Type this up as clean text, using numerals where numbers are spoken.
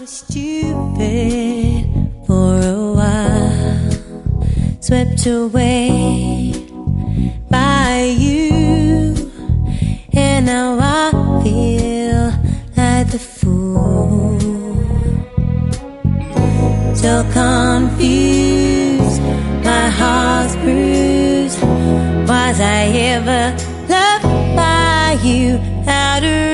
stupid for a while, swept away by you, and now I feel like the fool. So confused, my heart's bruised. Was I ever loved by you out of